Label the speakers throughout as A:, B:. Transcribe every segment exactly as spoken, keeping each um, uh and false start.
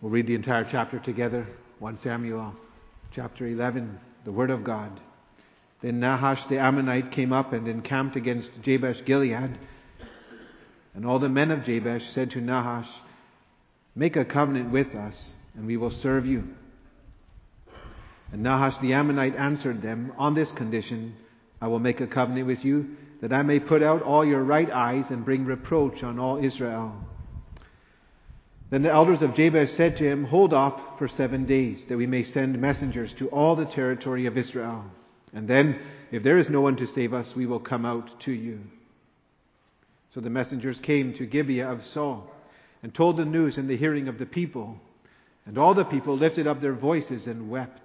A: We'll read the entire chapter together. First Samuel chapter eleven, the Word of God. Then Nahash the Ammonite came up and encamped against Jabesh Gilead. And all the men of Jabesh said to Nahash, "Make a covenant with us, and we will serve you." And Nahash the Ammonite answered them, "On this condition I will make a covenant with you, that I may put out all your right eyes and bring reproach on all Israel." Then the elders of Jabesh said to him, "Hold off for seven days, that we may send messengers to all the territory of Israel. And then, if there is no one to save us, we will come out to you." So the messengers came to Gibeah of Saul, and told the news in the hearing of the people. And all the people lifted up their voices and wept.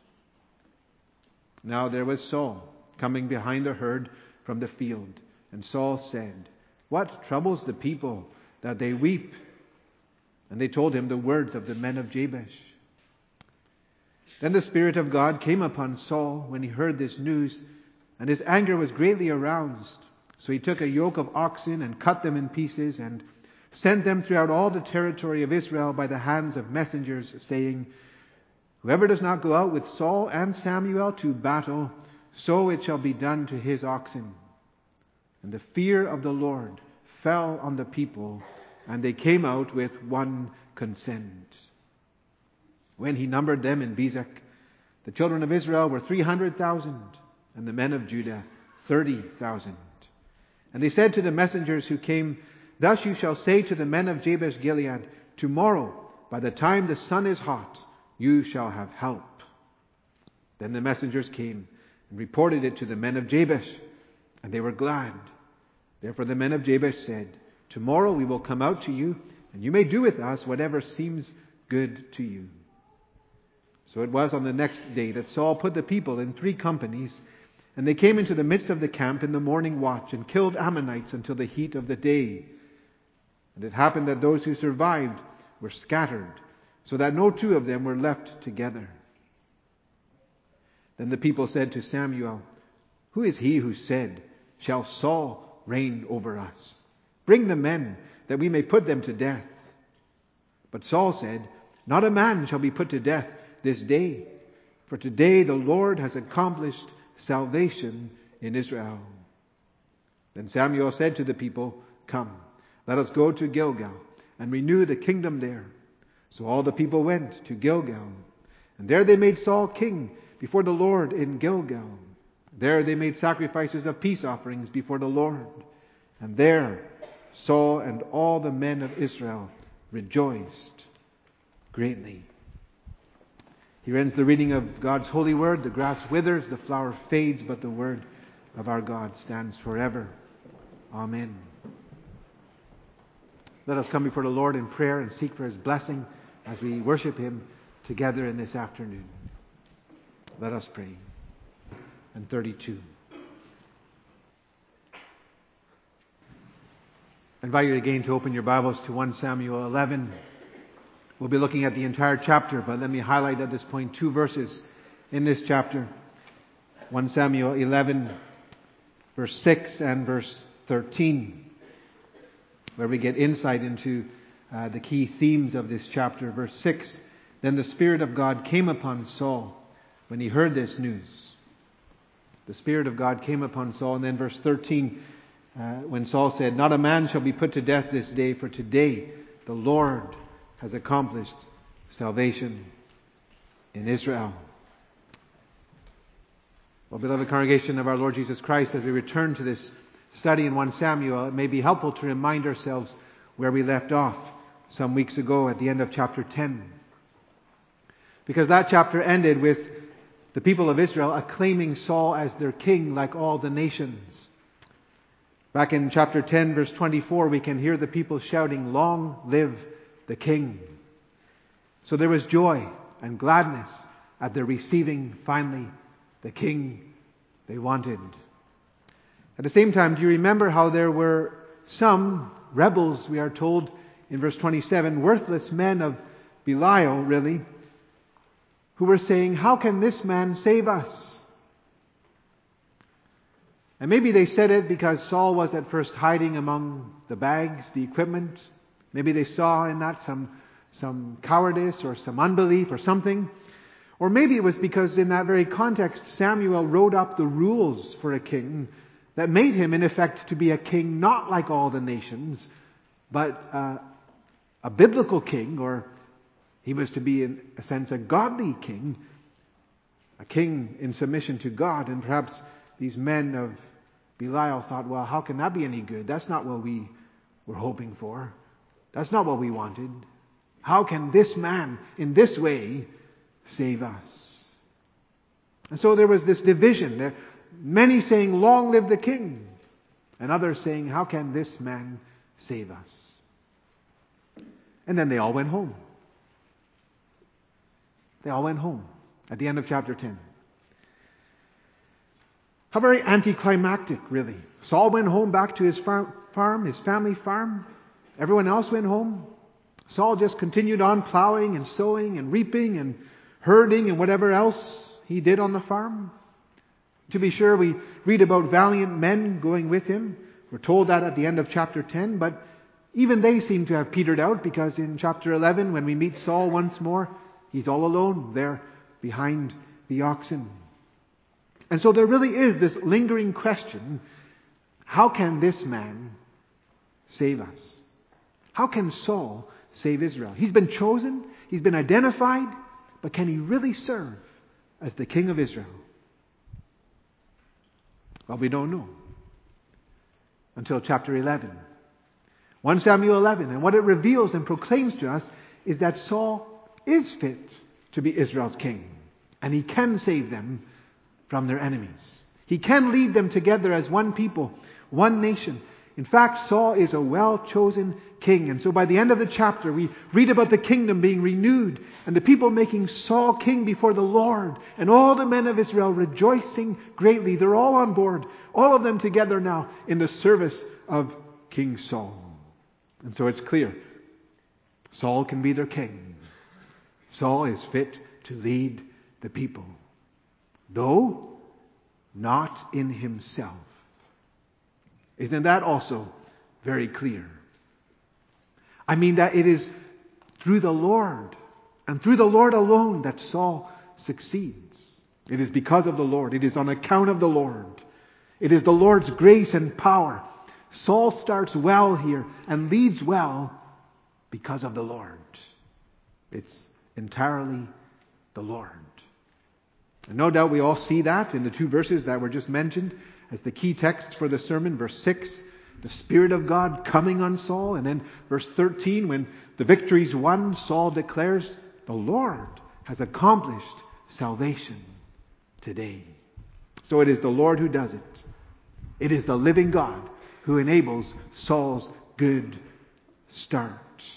A: Now there was Saul coming behind the herd from the field. And Saul said, "What troubles the people that they weep?" And they told him the words of the men of Jabesh. Then the Spirit of God came upon Saul when he heard this news, and his anger was greatly aroused. So he took a yoke of oxen and cut them in pieces and sent them throughout all the territory of Israel by the hands of messengers, saying, "Whoever does not go out with Saul and Samuel to battle, so it shall be done to his oxen." And the fear of the Lord fell on the people, and they came out with one consent. When he numbered them in Bezek, the children of Israel were three hundred thousand, and the men of Judah thirty thousand. And they said to the messengers who came, "Thus you shall say to the men of Jabesh Gilead, tomorrow, by the time the sun is hot, you shall have help." Then the messengers came and reported it to the men of Jabesh, and they were glad. Therefore the men of Jabesh said, "Tomorrow we will come out to you, and you may do with us whatever seems good to you." So it was on the next day that Saul put the people in three companies, and they came into the midst of the camp in the morning watch and killed Ammonites until the heat of the day. And it happened that those who survived were scattered, so that no two of them were left together. Then the people said to Samuel, "Who is he who said, 'Shall Saul reign over us?' Bring the men, that we may put them to death." But Saul said, "Not a man shall be put to death this day, for today the Lord has accomplished salvation in Israel." Then Samuel said to the people, "Come, let us go to Gilgal and renew the kingdom there." So all the people went to Gilgal, and there they made Saul king before the Lord in Gilgal. There they made sacrifices of peace offerings before the Lord. And there Saul and all the men of Israel rejoiced greatly. Here ends the reading of God's holy word. The grass withers, the flower fades, but the word of our God stands forever. Amen. Let us come before the Lord in prayer and seek for His blessing as we worship Him together in this afternoon. Let us pray. And thirty-two. I invite you again to open your Bibles to First Samuel eleven. We'll be looking at the entire chapter, but let me highlight at this point two verses in this chapter. First Samuel eleven, verse six and verse thirteen, where we get insight into uh, the key themes of this chapter. Verse six, "Then the Spirit of God came upon Saul when he heard this news." The Spirit of God came upon Saul. And then verse thirteen, uh, when Saul said, "Not a man shall be put to death this day, for today the Lord has accomplished salvation in Israel." Well, beloved congregation of our Lord Jesus Christ, as we return to this study in First Samuel, it may be helpful to remind ourselves where we left off some weeks ago at the end of chapter ten. Because that chapter ended with the people of Israel acclaiming Saul as their king like all the nations. Back in chapter ten, verse twenty-four, we can hear the people shouting, "Long live the King." So there was joy and gladness at their receiving finally the King they wanted. At the same time, do you remember how there were some rebels, we are told in verse twenty-seven, worthless men of Belial, really, who were saying, "How can this man save us?" And maybe they said it because Saul was at first hiding among the bags, the equipment. Maybe they saw in that some some cowardice or some unbelief or something. Or maybe it was because in that very context, Samuel wrote up the rules for a king that made him, in effect, to be a king not like all the nations, but uh, a biblical king, or he was to be, in a sense, a godly king, a king in submission to God. And perhaps these men of Belial thought, well, how can that be any good? That's not what we were hoping for. That's not what we wanted. How can this man, in this way, save us? And so there was this division. There, many saying, long live the king. And others saying, how can this man save us? And then they all went home. They all went home at the end of chapter ten. How very anticlimactic, really. Saul went home back to his farm, farm, his family farm. Everyone else went home. Saul just continued on plowing and sowing and reaping and herding and whatever else he did on the farm. To be sure, we read about valiant men going with him. We're told that at the end of chapter ten, but even they seem to have petered out, because in chapter eleven, when we meet Saul once more, he's all alone there behind the oxen. And so there really is this lingering question, how can this man save us? How can Saul save Israel? He's been chosen, he's been identified, but can he really serve as the king of Israel? Well, we don't know until chapter eleven. First Samuel eleven. And what it reveals and proclaims to us is that Saul is fit to be Israel's king. And he can save them from their enemies. He can lead them together as one people, one nation. In fact, Saul is a well-chosen king. And so by the end of the chapter, we read about the kingdom being renewed and the people making Saul king before the Lord, and all the men of Israel rejoicing greatly. They're all on board, all of them together now in the service of King Saul. And so it's clear, Saul can be their king. Saul is fit to lead the people, though not in himself. Isn't that also very clear? I mean that it is through the Lord and through the Lord alone that Saul succeeds. It is because of the Lord. It is on account of the Lord. It is the Lord's grace and power. Saul starts well here and leads well because of the Lord. It's entirely the Lord. And no doubt we all see that in the two verses that were just mentioned as the key texts for the sermon. Verse six, the Spirit of God coming on Saul. And then verse thirteen, when the victory's won, Saul declares, the Lord has accomplished salvation today. So it is the Lord who does it. It is the living God who enables Saul's good start.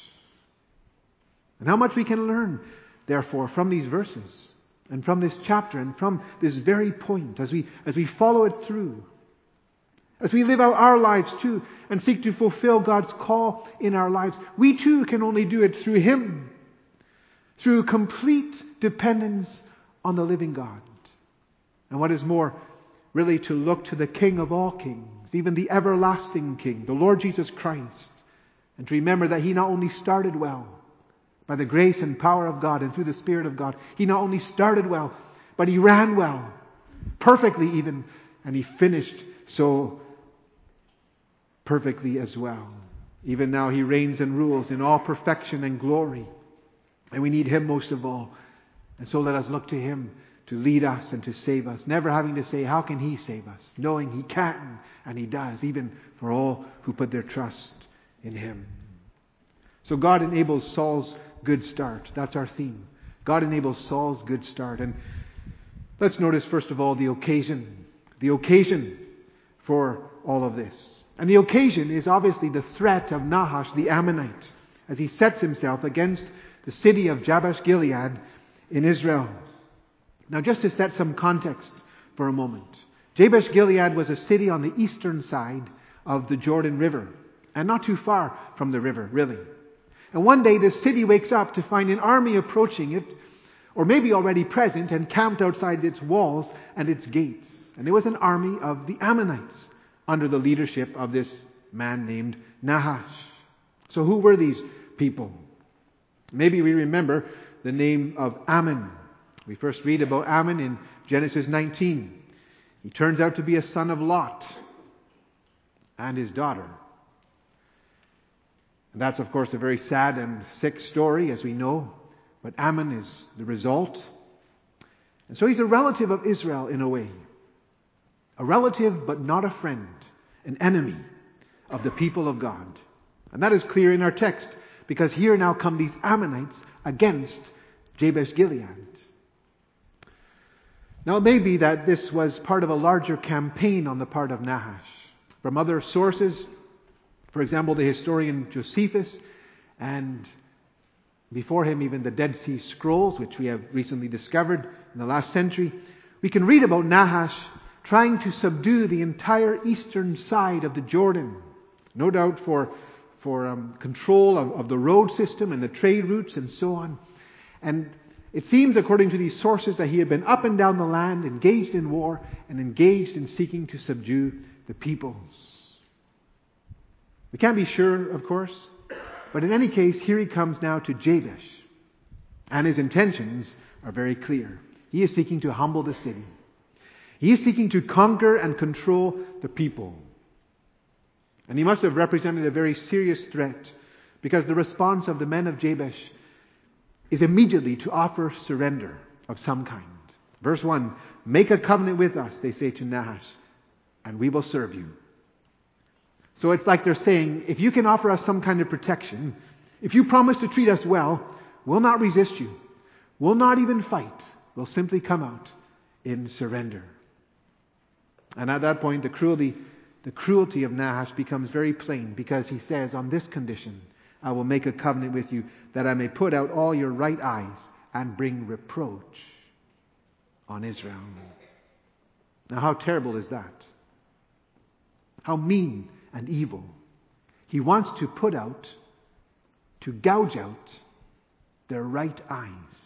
A: And how much we can learn, therefore, from these verses and from this chapter and from this very point as we as we follow it through. As we live out our lives too and seek to fulfill God's call in our lives, we too can only do it through Him. Through complete dependence on the living God. And what is more, really to look to the King of all kings, even the everlasting King, the Lord Jesus Christ, and to remember that He not only started well, by the grace and power of God and through the Spirit of God, He not only started well, but He ran well, perfectly even, and He finished so perfectly as well. Even now He reigns and rules in all perfection and glory, and we need Him most of all. And so let us look to Him to lead us and to save us, never having to say, how can He save us? Knowing He can, and He does, even for all who put their trust in Him. So God enables Saul's good start. That's our theme. God enables Saul's good start. And let's notice, first of all, the occasion. The occasion for all of this. And the occasion is obviously the threat of Nahash the Ammonite as he sets himself against the city of Jabesh Gilead in Israel. Now, just to set some context for a moment. Jabesh Gilead was a city on the eastern side of the Jordan River, and not too far from the river, really. And one day this city wakes up to find an army approaching it, or maybe already present and camped outside its walls and its gates. And it was an army of the Ammonites under the leadership of this man named Nahash. So who were these people? Maybe we remember the name of Ammon. We first read about Ammon in Genesis nineteen. He turns out to be a son of Lot and his daughter. And that's, of course, a very sad and sick story, as we know. But Ammon is the result. And so he's a relative of Israel in a way. A relative, but not a friend. An enemy of the people of God. And that is clear in our text, because here now come these Ammonites against Jabesh-Gilead. Now it may be that this was part of a larger campaign on the part of Nahash. From other sources, for example, the historian Josephus, and before him even the Dead Sea Scrolls, which we have recently discovered in the last century, we can read about Nahash trying to subdue the entire eastern side of the Jordan. No doubt for, for um, control of, of the road system and the trade routes and so on. And it seems, according to these sources, that he had been up and down the land, engaged in war, and engaged in seeking to subdue the peoples. We can't be sure, of course, but in any case, here he comes now to Jabesh. And his intentions are very clear. He is seeking to humble the city. He is seeking to conquer and control the people. And he must have represented a very serious threat, because the response of the men of Jabesh is immediately to offer surrender of some kind. Verse one, make a covenant with us, they say to Nahash, and we will serve you. So it's like they're saying, if you can offer us some kind of protection, if you promise to treat us well, we'll not resist you. We'll not even fight. We'll simply come out in surrender. And at that point, the cruelty, the cruelty of Nahash becomes very plain, because he says, on this condition, I will make a covenant with you, that I may put out all your right eyes and bring reproach on Israel. Now, how terrible is that? How mean and evil. He wants to put out, to gouge out their right eyes.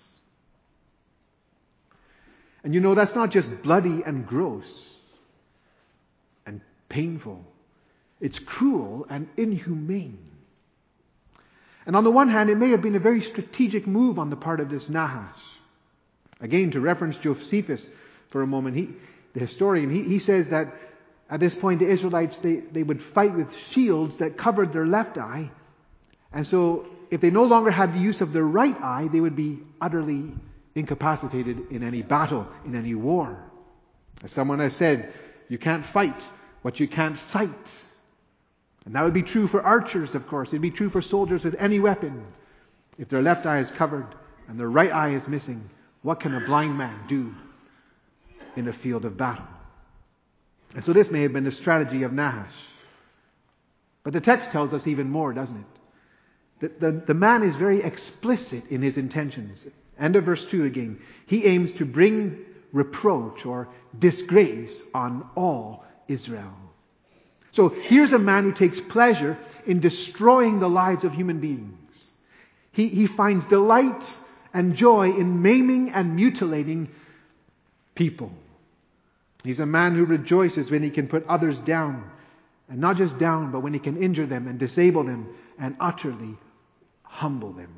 A: And you know, that's not just bloody and gross and painful. It's cruel and inhumane. And on the one hand, it may have been a very strategic move on the part of this Nahash. Again, to reference Josephus for a moment, he, the historian, he, he says that at this point, the Israelites, they, they would fight with shields that covered their left eye. And so, if they no longer had the use of their right eye, they would be utterly incapacitated in any battle, in any war. As someone has said, you can't fight what you can't sight. And that would be true for archers, of course. It would be true for soldiers with any weapon. If their left eye is covered and their right eye is missing, what can a blind man do in a field of battle? And so this may have been the strategy of Nahash. But the text tells us even more, doesn't it? The, the, the man is very explicit in his intentions. End of verse two again. He aims to bring reproach or disgrace on all Israel. So here's a man who takes pleasure in destroying the lives of human beings. He, he finds delight and joy in maiming and mutilating people. He's a man who rejoices when he can put others down. And not just down, but when he can injure them and disable them and utterly humble them.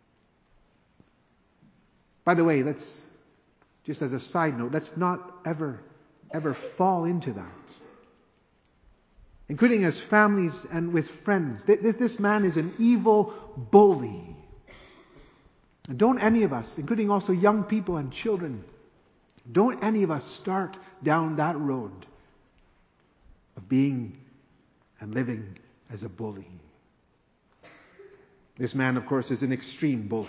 A: By the way, let's, just as a side note, let's not ever, ever fall into that. Including as families and with friends. This, this man is an evil bully. And don't any of us, including also young people and children, don't any of us start down that road of being and living as a bully. This man, of course, is an extreme bully.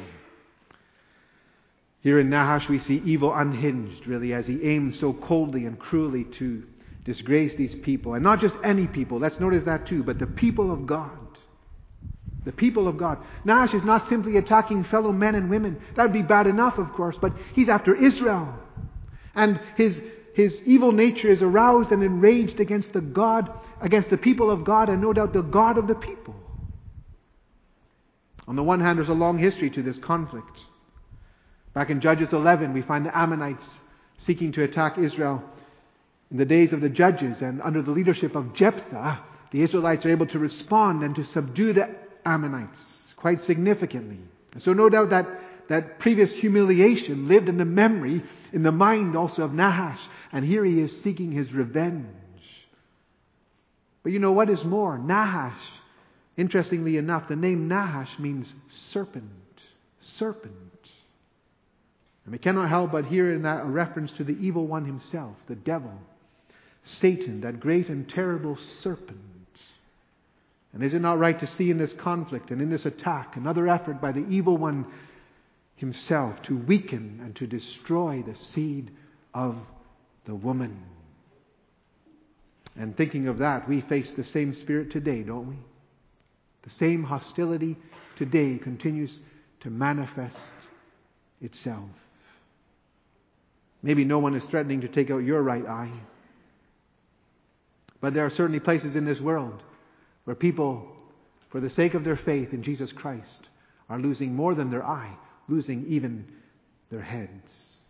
A: Here in Nahash we see evil unhinged, really, as he aims so coldly and cruelly to disgrace these people. And not just any people, let's notice that too, but the people of God. The people of God. Nahash is not simply attacking fellow men and women. That would be bad enough, of course, but he's after Israel. And his, his evil nature is aroused and enraged against the God, against the people of God, and no doubt the God of the people. On the one hand, there's a long history to this conflict. Back in Judges eleven, we find the Ammonites seeking to attack Israel. In the days of the judges and under the leadership of Jephthah, the Israelites are able to respond and to subdue the Ammonites quite significantly. And so no doubt that, that previous humiliation lived in the memory, in the mind also of Nahash. And here he is seeking his revenge. But you know what is more? Nahash, interestingly enough, the name Nahash means serpent. Serpent. And we cannot help but hear in that a reference to the evil one himself, the devil, Satan, that great and terrible serpent. And is it not right to see in this conflict and in this attack another effort by the evil one himself to weaken and to destroy the seed of the woman? And thinking of that, we face the same spirit today, don't we? The same hostility today continues to manifest itself. Maybe no one is threatening to take out your right eye. But there are certainly places in this world where people, for the sake of their faith in Jesus Christ, are losing more than their eye, losing even their heads.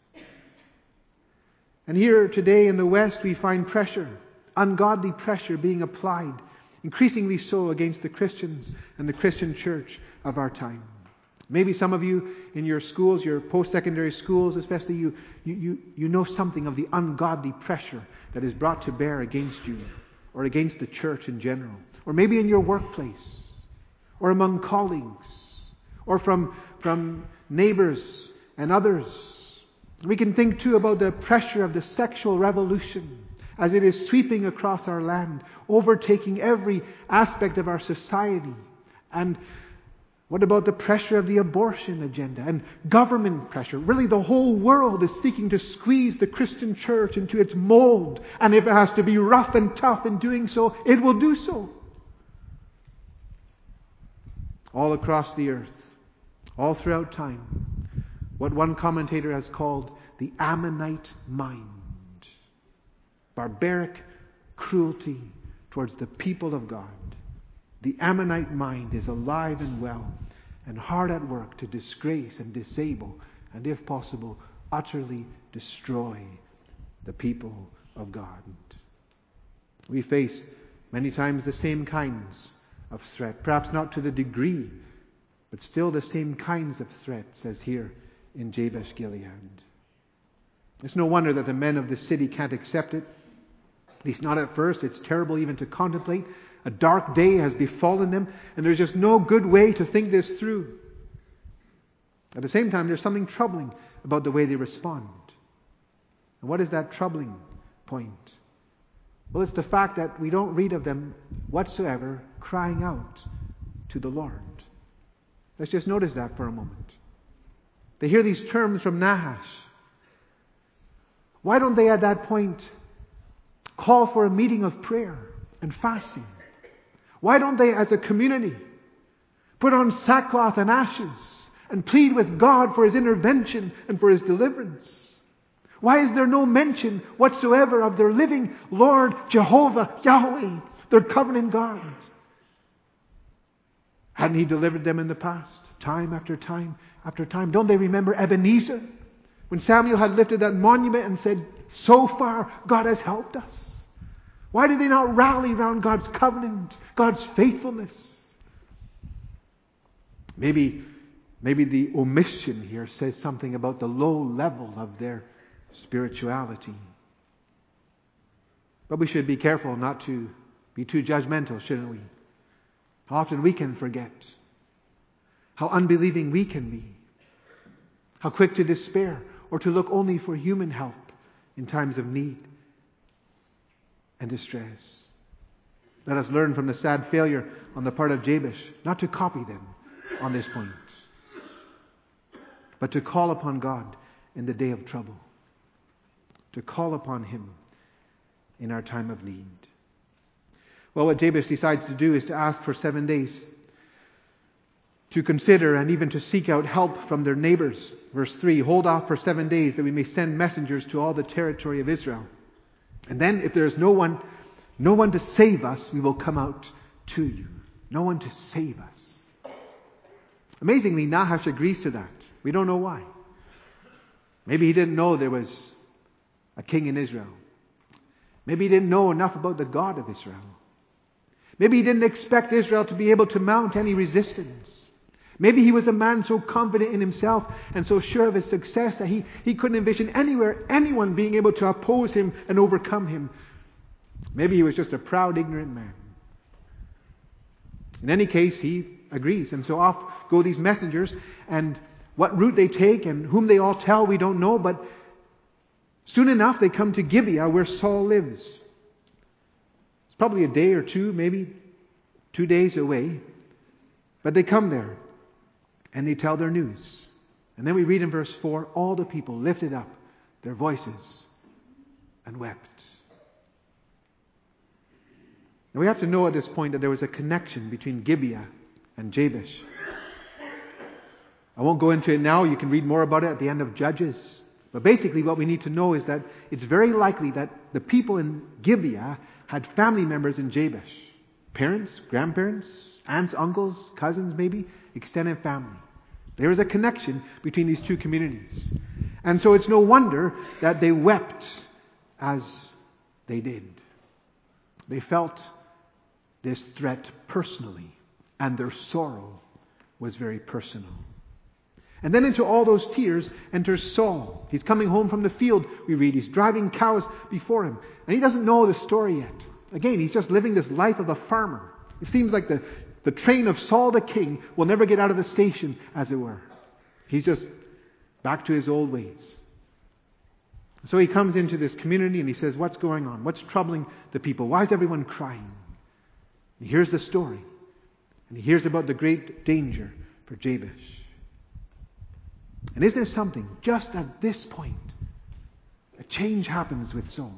A: And here today in the West we find pressure, ungodly pressure being applied, increasingly so against the Christians and the Christian church of our time. Maybe some of you in your schools, your post-secondary schools especially, you, you, you, you know something of the ungodly pressure that is brought to bear against you or against the church in general. Or maybe in your workplace or among colleagues or from, from neighbors and others. We can think too about the pressure of the sexual revolution as it is sweeping across our land, overtaking every aspect of our society. And what about the pressure of the abortion agenda and government pressure? Really, the whole world is seeking to squeeze the Christian church into its mold. And if it has to be rough and tough in doing so, it will do so. All across the earth, all throughout time, what one commentator has called the Ammonite mind. Barbaric cruelty towards the people of God. The Ammonite mind is alive and well and hard at work to disgrace and disable and, if possible, utterly destroy the people of God. We face many times the same kinds of threat, perhaps not to the degree, but still the same kinds of threats as here in Jabesh Gilead. It's no wonder that the men of the city can't accept it, at least not at first. It's terrible even to contemplate. A dark day has befallen them, and there's just no good way to think this through. At the same time, there's something troubling about the way they respond. And what is that troubling point? Well, it's the fact that we don't read of them whatsoever crying out to the Lord. Let's just notice that for a moment. They hear these terms from Nahash. Why don't they at that point call for a meeting of prayer and fasting? Why don't they as a community put on sackcloth and ashes and plead with God for His intervention and for His deliverance? Why is there no mention whatsoever of their living Lord Jehovah, Yahweh, their covenant God? Hadn't He delivered them in the past, time after time after time? Don't they remember Ebenezer? When Samuel had lifted that monument and said, so far God has helped us. Why do they not rally around God's covenant, God's faithfulness? Maybe, maybe the omission here says something about the low level of their spirituality. But we should be careful not to be too judgmental, shouldn't we? How often we can forget. How unbelieving we can be. How quick to despair or to look only for human help in times of need and distress. Let us learn from the sad failure on the part of Jabesh not to copy them on this point, but to call upon God in the day of trouble, to call upon Him in our time of need. Well, what Jabesh decides to do is to ask for seven days to consider and even to seek out help from their neighbors. Verse three, hold off for seven days that we may send messengers to all the territory of Israel. And then if there is no one, no one to save us, we will come out to you. No one to save us. Amazingly, Nahash agrees to that. We don't know why. Maybe he didn't know there was a king in Israel. Maybe he didn't know enough about the God of Israel. Maybe he didn't expect Israel to be able to mount any resistance. Maybe he was a man so confident in himself and so sure of his success that he, he couldn't envision anywhere anyone being able to oppose him and overcome him. Maybe he was just a proud, ignorant man. In any case, he agrees. And so off go these messengers, and what route they take and whom they all tell, we don't know, but soon enough they come to Gibeah where Saul lives. It's probably a day or two, maybe two days away, but they come there and they tell their news. And then we read in verse four, all the people lifted up their voices and wept. Now we have to know at this point that there was a connection between Gibeah and Jabesh. I won't go into it now. You can read more about it at the end of Judges. But basically what we need to know is that it's very likely that the people in Gibeah had family members in Jabesh. Parents, grandparents, aunts, uncles, cousins maybe, extended family. There is a connection between these two communities. And so it's no wonder that they wept as they did. They felt this threat personally, and their sorrow was very personal. And then into all those tears enters Saul. He's coming home from the field, we read. He's driving cows before him. And he doesn't know the story yet. Again, he's just living this life of a farmer. It seems like the, the train of Saul the king will never get out of the station, as it were. He's just back to his old ways. So he comes into this community and he says, what's going on? What's troubling the people? Why is everyone crying? He hears the story. And he hears about the great danger for Jabesh. And isn't there something? Just at this point, a change happens with Saul.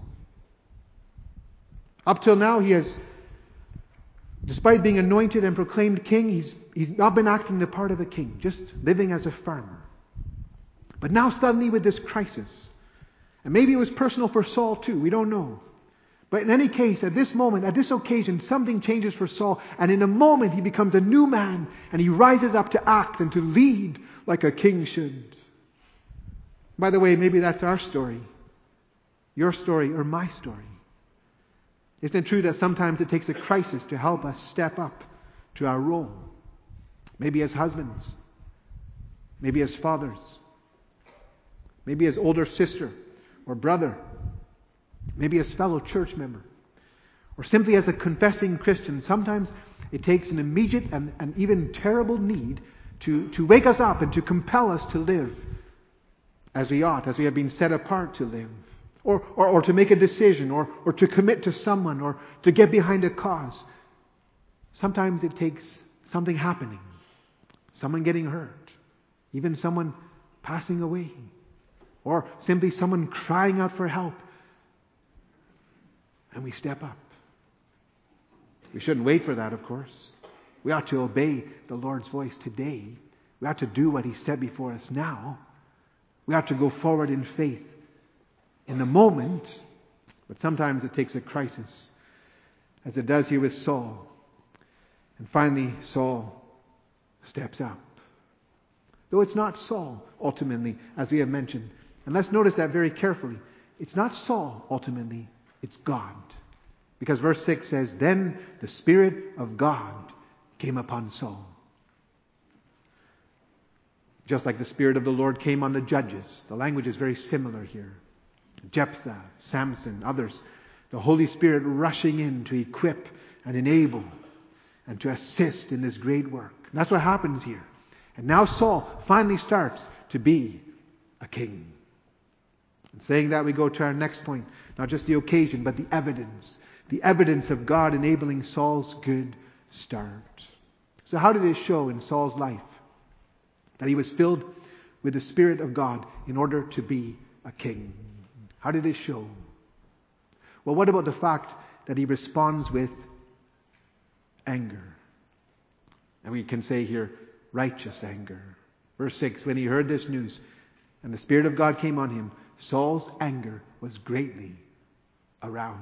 A: Up till now, he has, despite being anointed and proclaimed king, he's, he's not been acting the part of a king, just living as a farmer. But now suddenly with this crisis, and maybe it was personal for Saul too, we don't know. But in any case, at this moment, at this occasion, something changes for Saul. And in a moment, he becomes a new man. And he rises up to act and to lead like a king should. By the way, maybe that's our story. Your story or my story. Isn't it true that sometimes it takes a crisis to help us step up to our role? Maybe as husbands. Maybe as fathers. Maybe as older sister or brother. Maybe as fellow church member, or simply as a confessing Christian. Sometimes it takes an immediate and, and even terrible need to, to wake us up and to compel us to live as we ought, as we have been set apart to live, or, or, or to make a decision, or, or to commit to someone, or to get behind a cause. Sometimes it takes something happening, someone getting hurt, even someone passing away, or simply someone crying out for help. And we step up. We shouldn't wait for that, of course. We ought to obey the Lord's voice today. We ought to do what He set before us now. We ought to go forward in faith in the moment. But sometimes it takes a crisis, as it does here with Saul. And finally, Saul steps up. Though it's not Saul, ultimately, as we have mentioned. And let's notice that very carefully. It's not Saul, ultimately. It's God. Because verse six says, then the Spirit of God came upon Saul. Just like the Spirit of the Lord came on the judges. The language is very similar here. Jephthah, Samson, others. The Holy Spirit rushing in to equip and enable and to assist in this great work. And that's what happens here. And now Saul finally starts to be a king. And saying that, we go to our next point. Not just the occasion, but the evidence. The evidence of God enabling Saul's good start. So how did it show in Saul's life that he was filled with the Spirit of God in order to be a king? How did it show? Well, what about the fact that he responds with anger? And we can say here, righteous anger. Verse six, when he heard this news and the Spirit of God came on him, Saul's anger was greatly aroused.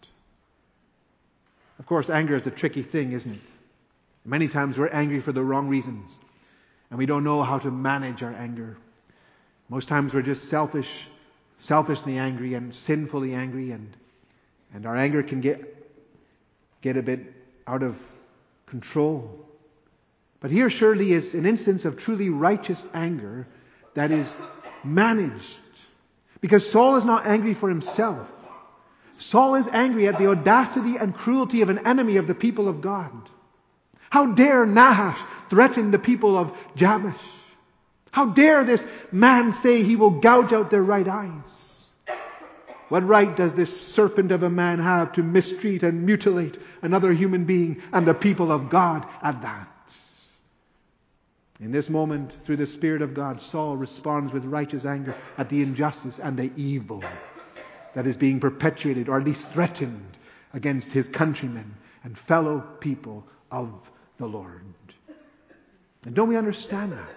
A: Of course, anger is a tricky thing, isn't it? Many times we're angry for the wrong reasons, and we don't know how to manage our anger. Most times we're just selfish, selfishly angry and sinfully angry, and and our anger can get get a bit out of control. But here surely is an instance of truly righteous anger that is managed. Because Saul is not angry for himself. Saul is angry at the audacity and cruelty of an enemy of the people of God. How dare Nahash threaten the people of Jabesh? How dare this man say he will gouge out their right eyes? What right does this serpent of a man have to mistreat and mutilate another human being and the people of God at that? In this moment, through the Spirit of God, Saul responds with righteous anger at the injustice and the evil that is being perpetuated, or at least threatened, against his countrymen and fellow people of the Lord. And don't we understand that?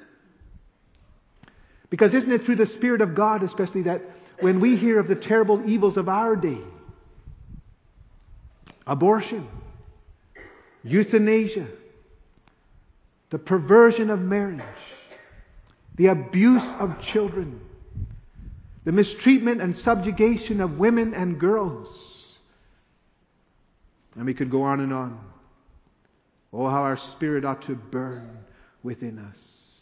A: Because isn't it through the Spirit of God especially that when we hear of the terrible evils of our day, abortion, euthanasia, the perversion of marriage, the abuse of children, the mistreatment and subjugation of women and girls, and we could go on and on. Oh, how our spirit ought to burn within us.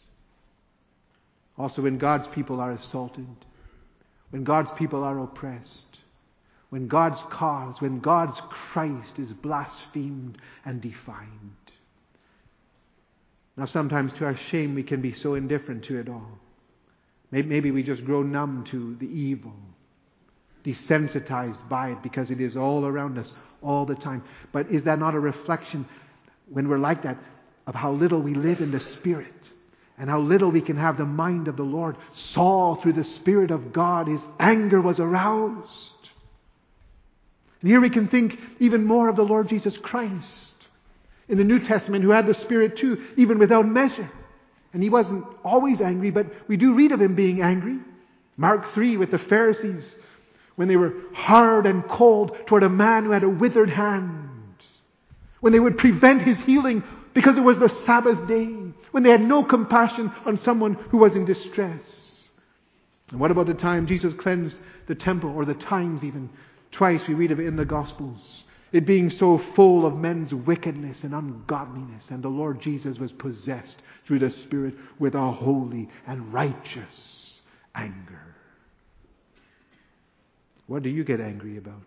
A: Also, when God's people are assaulted, when God's people are oppressed, when God's cause, when God's Christ is blasphemed and defined. Now, sometimes to our shame, we can be so indifferent to it all. Maybe we just grow numb to the evil, desensitized by it because it is all around us all the time. But is that not a reflection, when we're like that, of how little we live in the Spirit and how little we can have the mind of the Lord? Saul, through the Spirit of God, his anger was aroused. And here we can think even more of the Lord Jesus Christ in the New Testament, who had the Spirit too, even without measure. And he wasn't always angry, but we do read of him being angry. Mark three with the Pharisees, when they were hard and cold toward a man who had a withered hand. When they would prevent his healing because it was the Sabbath day. When they had no compassion on someone who was in distress. And what about the time Jesus cleansed the temple, or the times even? Twice we read of it in the Gospels. It being so full of men's wickedness and ungodliness. And the Lord Jesus was possessed through the Spirit with a holy and righteous anger. What do you get angry about?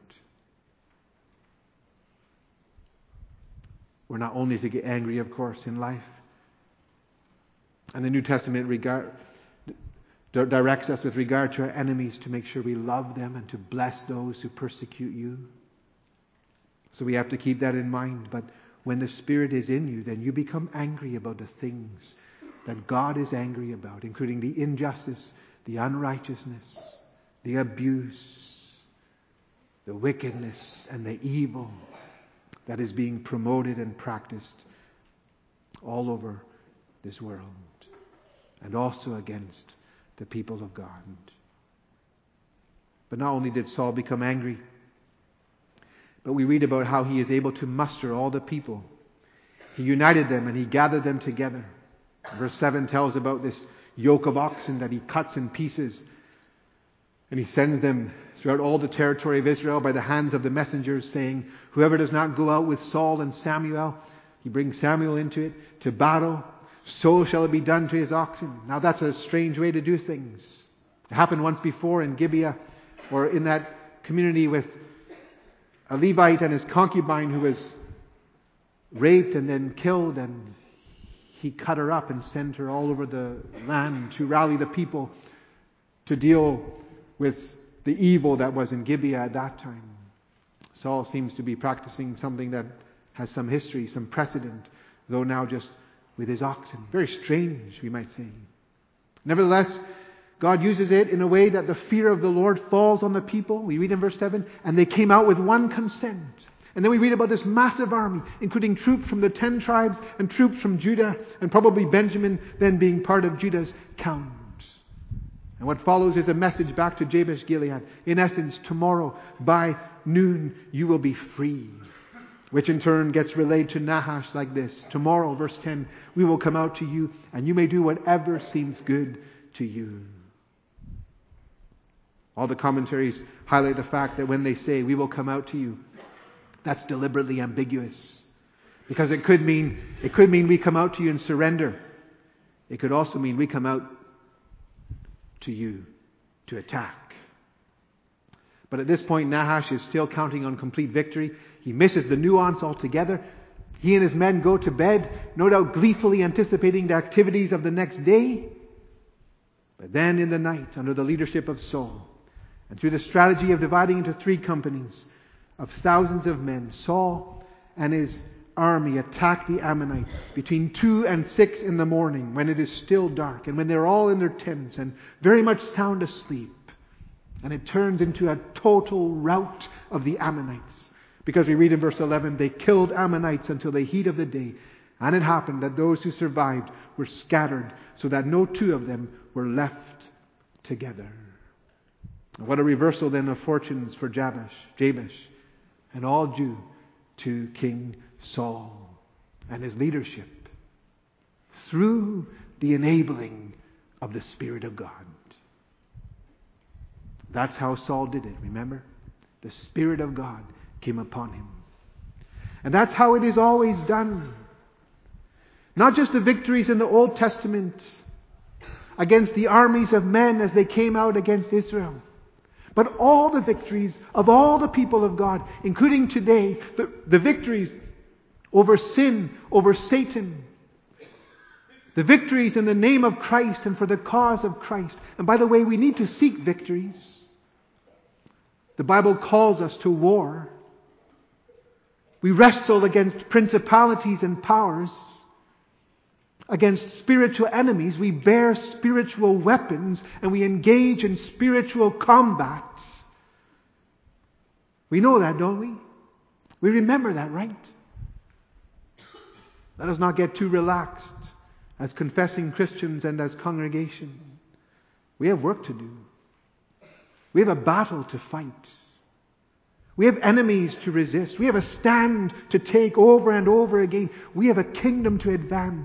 A: We're not only to get angry, of course, in life. And the New Testament regard, directs us with regard to our enemies to make sure we love them and to bless those who persecute you. So we have to keep that in mind. But when the Spirit is in you, then you become angry about the things that God is angry about, including the injustice, the unrighteousness, the abuse, the wickedness, and the evil that is being promoted and practiced all over this world, and also against the people of God. But not only did Saul become angry, but we read about how he is able to muster all the people. He united them and he gathered them together. Verse seven tells about this yoke of oxen that he cuts in pieces, and he sends them throughout all the territory of Israel by the hands of the messengers, saying, whoever does not go out with Saul and Samuel, he brings Samuel into it, to battle, so shall it be done to his oxen. Now that's a strange way to do things. It happened once before in Gibeah, or in that community, with a Levite and his concubine who was raped and then killed, and he cut her up and sent her all over the land to rally the people to deal with the evil that was in Gibeah at that time. Saul seems to be practicing something that has some history, some precedent, though now just with his oxen. Very strange, we might say. Nevertheless, God uses it in a way that the fear of the Lord falls on the people. We read in verse seven, and they came out with one consent. And then we read about this massive army, including troops from the ten tribes and troops from Judah, and probably Benjamin then being part of Judah's count. And what follows is a message back to Jabesh Gilead. In essence, tomorrow by noon you will be free. Which in turn gets relayed to Nahash like this. Tomorrow, verse ten, we will come out to you, and you may do whatever seems good to you. All the commentaries highlight the fact that when they say, we will come out to you, that's deliberately ambiguous. Because it could mean, it could mean we come out to you and surrender. It could also mean we come out to you to attack. But at this point, Nahash is still counting on complete victory. He misses the nuance altogether. He and his men go to bed, no doubt gleefully anticipating the activities of the next day. But then in the night, under the leadership of Saul, and through the strategy of dividing into three companies of thousands of men, Saul and his army attack the Ammonites between two and six in the morning, when it is still dark and when they're all in their tents and very much sound asleep. And it turns into a total rout of the Ammonites. Because we read in verse eleven, they killed Ammonites until the heat of the day. And it happened that those who survived were scattered, so that no two of them were left together. What a reversal then of fortunes for Jabesh, Jabesh, and all due to King Saul and his leadership through the enabling of the Spirit of God. That's how Saul did it, remember? The Spirit of God came upon him. And that's how it is always done. Not just the victories in the Old Testament against the armies of men as they came out against Israel, but all the victories of all the people of God, including today, the, the victories over sin, over Satan, the victories in the name of Christ and for the cause of Christ. And by the way, we need to seek victories. The Bible calls us to war. We wrestle against principalities and powers, against spiritual enemies. We bear spiritual weapons and we engage in spiritual combat. We know that, don't we? We remember that, right? Let us not get too relaxed as confessing Christians and as congregation. We have work to do. We have a battle to fight. We have enemies to resist. We have a stand to take over and over again. We have a kingdom to advance.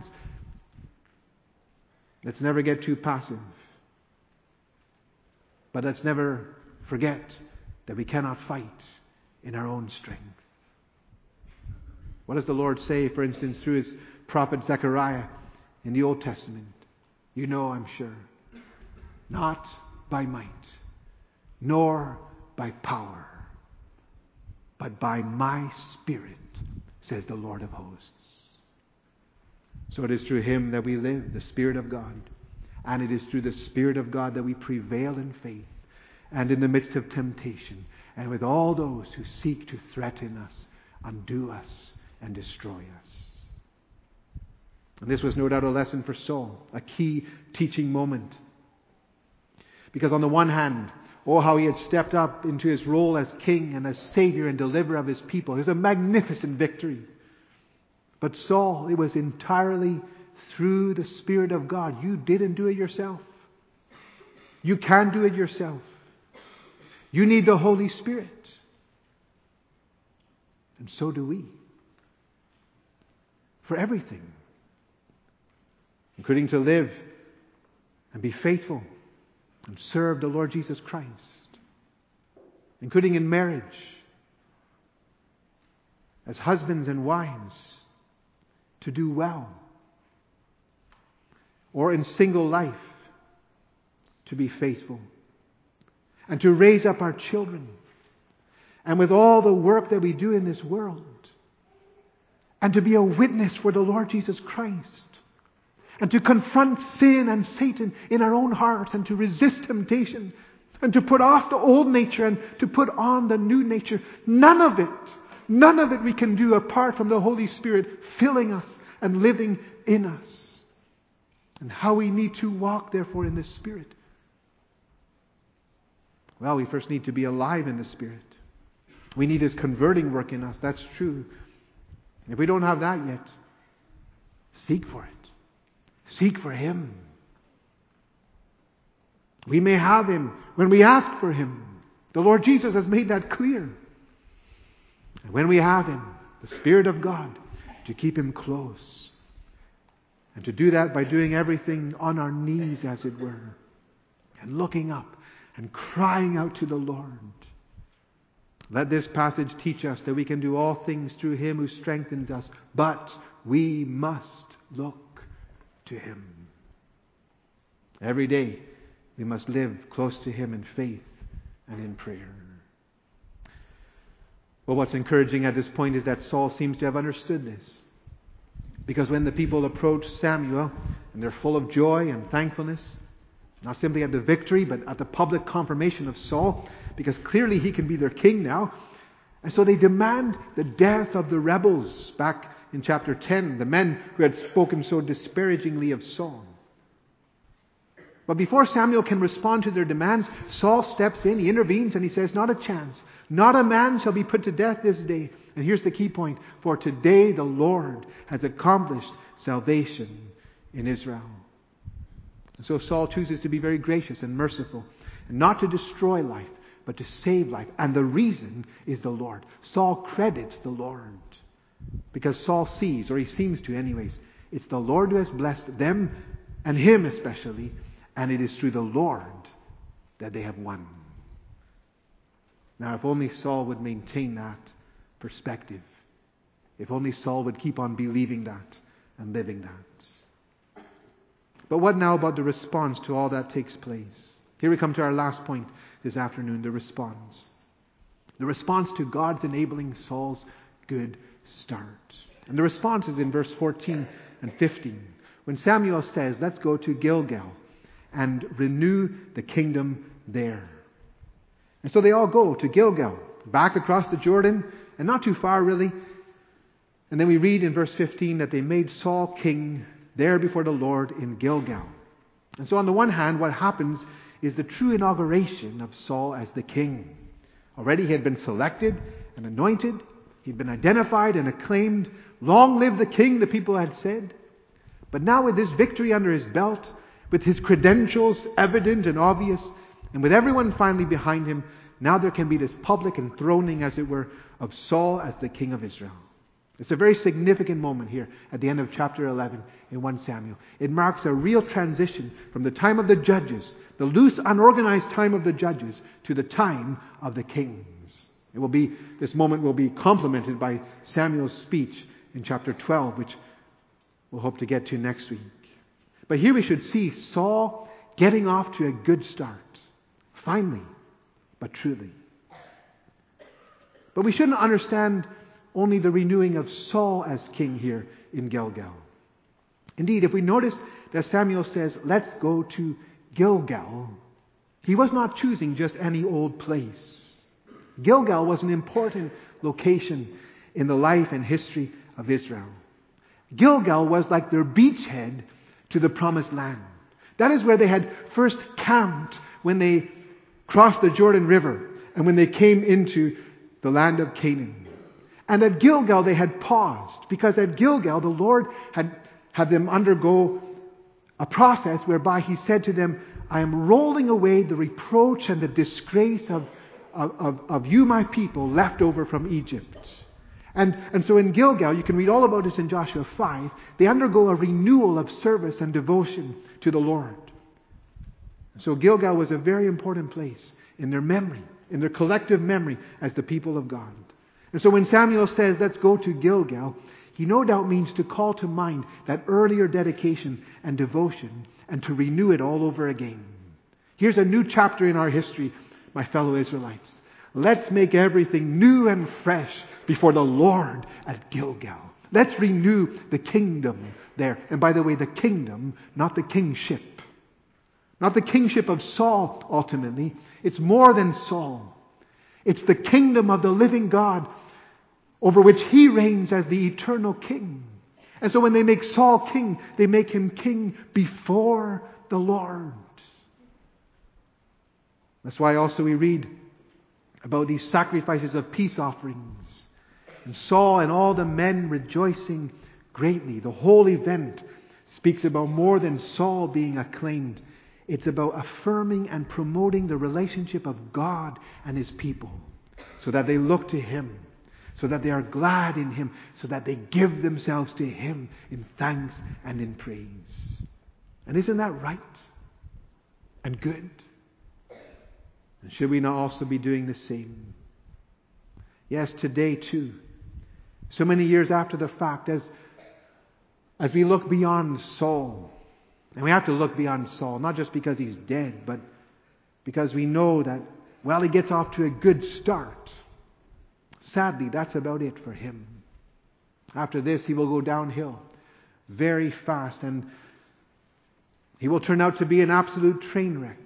A: Let's never get too passive. But let's never forget that we cannot fight in our own strength. What does the Lord say, for instance, through his prophet Zechariah in the Old Testament? You know, I'm sure. Not by might, nor by power, but by my Spirit, says the Lord of hosts. So it is through him that we live, the Spirit of God. And it is through the Spirit of God that we prevail in faith and in the midst of temptation, and with all those who seek to threaten us, undo us, and destroy us. And this was no doubt a lesson for Saul, a key teaching moment. Because on the one hand, oh, how he had stepped up into his role as king and as savior and deliverer of his people. It was a magnificent victory. But Saul, it was entirely through the Spirit of God. You didn't do it yourself. You can't do it yourself. You need the Holy Spirit. And so do we. For everything. Including to live and be faithful and serve the Lord Jesus Christ. Including in marriage. As husbands and wives. To do well. Or in single life. To be faithful. And to raise up our children. And with all the work that we do in this world. And to be a witness for the Lord Jesus Christ. And to confront sin and Satan in our own hearts. And to resist temptation. And to put off the old nature and to put on the new nature. None of it, none of it we can do apart from the Holy Spirit filling us and living in us. And how we need to walk, therefore, in the Spirit. Well, we first need to be alive in the Spirit. We need His converting work in us. That's true. If we don't have that yet, seek for it. Seek for Him. We may have Him when we ask for Him. The Lord Jesus has made that clear. And when we have Him, the Spirit of God, to keep Him close. And to do that by doing everything on our knees, as it were. And looking up and crying out to the Lord. Let this passage teach us that we can do all things through Him who strengthens us, but we must look to Him. Every day we must live close to Him in faith and in prayer. Well, what's encouraging at this point is that Saul seems to have understood this. Because when the people approach Samuel, and they're full of joy and thankfulness, not simply at the victory, but at the public confirmation of Saul, because clearly he can be their king now. And so they demand the death of the rebels back in chapter ten, the men who had spoken so disparagingly of Saul. But before Samuel can respond to their demands, Saul steps in, he intervenes, and he says, not a chance. Not a man shall be put to death this day. And here's the key point. For today the Lord has accomplished salvation in Israel. And so Saul chooses to be very gracious and merciful, and not to destroy life, but to save life. And the reason is the Lord. Saul credits the Lord. Because Saul sees, or he seems to anyways, it's the Lord who has blessed them, and him especially, and it is through the Lord that they have won. Now, if only Saul would maintain that perspective. If only Saul would keep on believing that and living that. But what now about the response to all that takes place? Here we come to our last point this afternoon, the response. The response to God's enabling Saul's good start. And the response is in verse fourteen and fifteen. When Samuel says, let's go to Gilgal and renew the kingdom there. And so they all go to Gilgal, back across the Jordan, and not too far really. And then we read in verse fifteen that they made Saul king there before the Lord in Gilgal. And so on the one hand, what happens is the true inauguration of Saul as the king. Already he had been selected and anointed. He'd been identified and acclaimed. Long live the king, the people had said. But now with this victory under his belt, with his credentials evident and obvious, and with everyone finally behind him, now there can be this public enthroning, as it were, of Saul as the king of Israel. It's a very significant moment here at the end of chapter eleven in First Samuel. It marks a real transition from the time of the judges, the loose, unorganized time of the judges, to the time of the kings. It will be, this moment will be complemented by Samuel's speech in chapter twelve, which we'll hope to get to next week. But here we should see Saul getting off to a good start. Finally, but truly. But we shouldn't understand only the renewing of Saul as king here in Gilgal. Indeed, if we notice that Samuel says, let's go to Gilgal, he was not choosing just any old place. Gilgal was an important location in the life and history of Israel. Gilgal was like their beachhead to the promised land. That is where they had first camped when they crossed the Jordan River and when they came into the land of Canaan. And at Gilgal they had paused, because at Gilgal the Lord had had them undergo a process whereby He said to them, I am rolling away the reproach and the disgrace of, of, of, of you, my people, left over from Egypt. And, and so in Gilgal, you can read all about this in Joshua five, they undergo a renewal of service and devotion to the Lord. So Gilgal was a very important place in their memory, in their collective memory as the people of God. And so when Samuel says, let's go to Gilgal, he no doubt means to call to mind that earlier dedication and devotion and to renew it all over again. Here's a new chapter in our history, my fellow Israelites. Let's make everything new and fresh before the Lord at Gilgal. Let's renew the kingdom there. And by the way, the kingdom, not the kingship. Not the kingship of Saul, ultimately. It's more than Saul. It's the kingdom of the living God over which He reigns as the eternal king. And so when they make Saul king, they make him king before the Lord. That's why also we read about these sacrifices of peace offerings. And Saul and all the men rejoicing greatly. The whole event speaks about more than Saul being acclaimed. It's about affirming and promoting the relationship of God and His people, so that they look to Him, so that they are glad in Him, so that they give themselves to Him in thanks and in praise. And isn't that right and good? And should we not also be doing the same? Yes, today too. So many years after the fact, as, as we look beyond Saul, and we have to look beyond Saul, not just because he's dead, but because we know that, well, he gets off to a good start. Sadly, that's about it for him. After this, he will go downhill very fast, and he will turn out to be an absolute train wreck.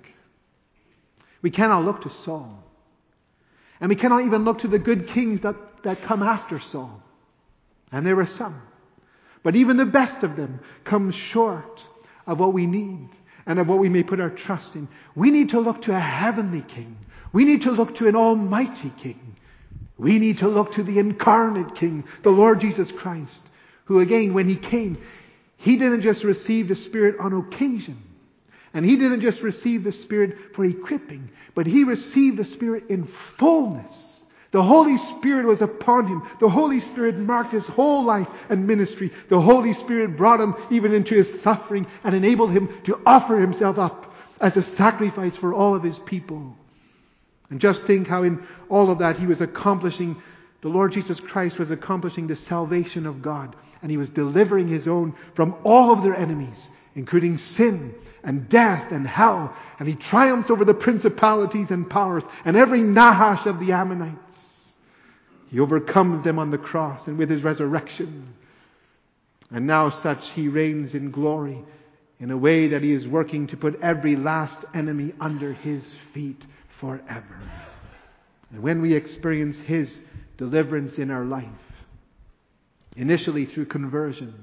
A: We cannot look to Saul. And we cannot even look to the good kings that, that come after Saul. And there were some. But even the best of them come short of what we need and of what we may put our trust in. We need to look to a heavenly king. We need to look to an almighty king. We need to look to the incarnate King, the Lord Jesus Christ, who again, when he came, he didn't just receive the Spirit on occasion. And he didn't just receive the Spirit for equipping, but he received the Spirit in fullness. The Holy Spirit was upon him. The Holy Spirit marked his whole life and ministry. The Holy Spirit brought him even into his suffering and enabled him to offer himself up as a sacrifice for all of his people. And just think how in all of that he was accomplishing, the Lord Jesus Christ was accomplishing the salvation of God. And he was delivering his own from all of their enemies, including sin and death and hell. And he triumphs over the principalities and powers and every Nahash of the Ammonites. He overcomes them on the cross and with his resurrection. And now such he reigns in glory in a way that he is working to put every last enemy under his feet forever. And when we experience his deliverance in our life, initially through conversion,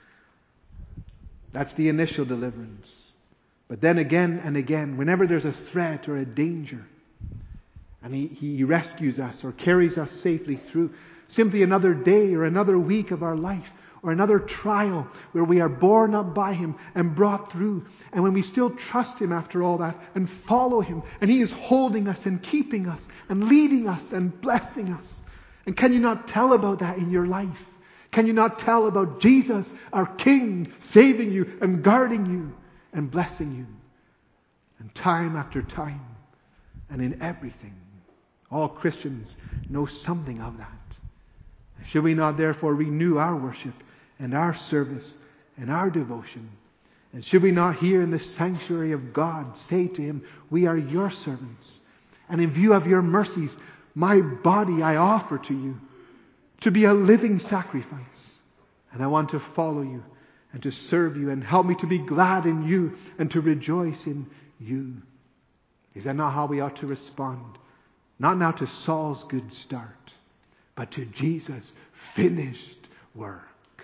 A: that's the initial deliverance. But then again and again, whenever there's a threat or a danger, and he, he rescues us or carries us safely through simply another day or another week of our life, or another trial where we are borne up by him and brought through. And when we still trust him after all that and follow him, and he is holding us and keeping us and leading us and blessing us. And can you not tell about that in your life? Can you not tell about Jesus, our King, saving you and guarding you and blessing you? And time after time and in everything, all Christians know something of that. Should we not therefore renew our worship and our service and our devotion? And should we not here in the sanctuary of God say to him, we are your servants, and in view of your mercies, my body I offer to you to be a living sacrifice, and I want to follow you and to serve you, and help me to be glad in you and to rejoice in you. Is that not how we ought to respond? Not now to Saul's good start, but to Jesus' finished work.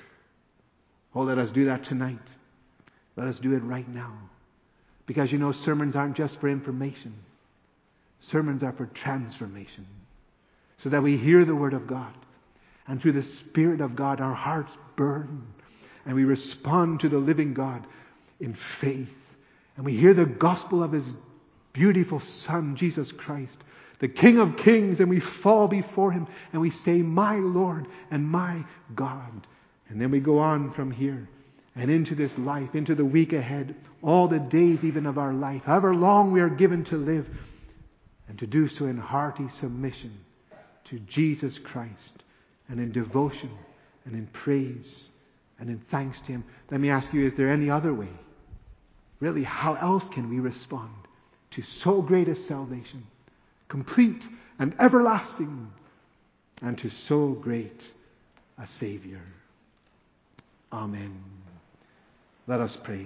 A: Oh, let us do that tonight. Let us do it right now. Because you know, sermons aren't just for information. Sermons are for transformation. So that we hear the Word of God. And through the Spirit of God, our hearts burn. And we respond to the living God in faith. And we hear the gospel of his beautiful Son, Jesus Christ, the King of Kings, and we fall before him and we say, my Lord and my God. And then we go on from here and into this life, into the week ahead, all the days even of our life, however long we are given to live, and to do so in hearty submission to Jesus Christ, and in devotion and in praise and in thanks to him. Let me ask you, is there any other way? Really, how else can we respond to so great a salvation, complete and everlasting, and to so great a Savior? Amen. Let us pray.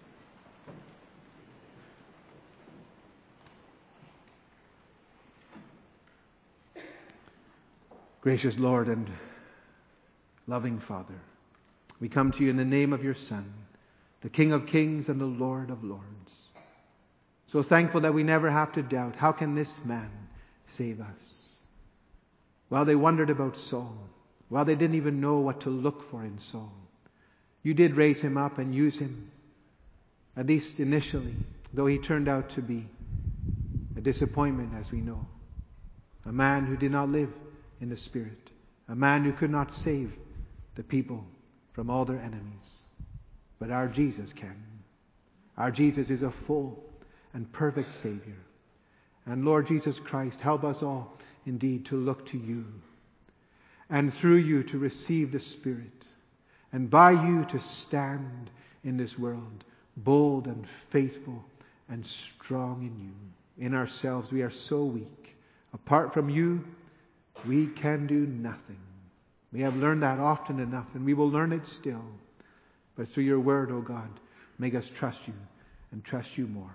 A: Gracious Lord and loving Father, we come to you in the name of your Son, the King of Kings and the Lord of Lords. So thankful that we never have to doubt, how can this man save us? While they wondered about Saul, while they didn't even know what to look for in Saul, you did raise him up and use him, at least initially, though he turned out to be a disappointment, as we know. A man who did not live in the Spirit. A man who could not save the people from all their enemies. But our Jesus can. Our Jesus is a full and perfect Savior. And Lord Jesus Christ, help us all indeed to look to you and through you to receive the Spirit, and by you to stand in this world, bold and faithful and strong in you. In ourselves we are so weak. Apart from you, we can do nothing. We have learned that often enough, and we will learn it still. But through your word, O God, make us trust you and trust you more.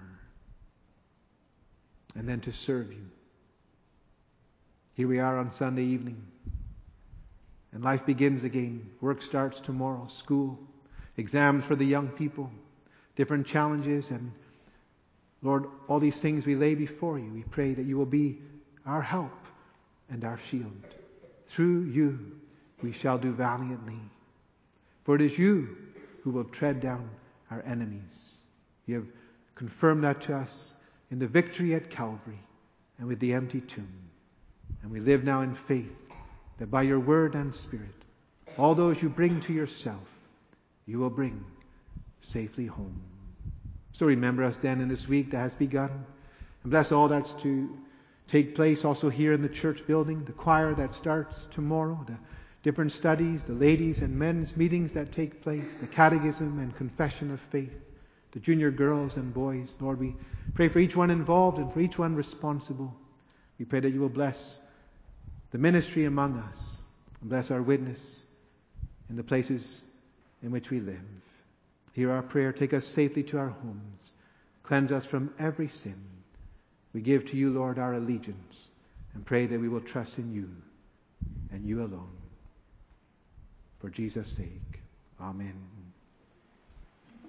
A: And then to serve you. Here we are on Sunday evening. And life begins again. Work starts tomorrow. School. Exams for the young people. Different challenges. And Lord, all these things we lay before you. We pray that you will be our help and our shield. Through you we shall do valiantly. For it is you who will tread down our enemies. You have confirmed that to us in the victory at Calvary and with the empty tomb. And we live now in faith that by your word and Spirit, all those you bring to yourself, you will bring safely home. So remember us then in this week that has begun. And bless all that's to take place also here in the church building, the choir that starts tomorrow, the different studies, the ladies and men's meetings that take place, the catechism and confession of faith, the junior girls and boys. Lord, we pray for each one involved and for each one responsible. We pray that you will bless the ministry among us and bless our witness in the places in which we live. Hear our prayer. Take us safely to our homes. Cleanse us from every sin. We give to you, Lord, our allegiance and pray that we will trust in you and you alone. For Jesus' sake. Amen.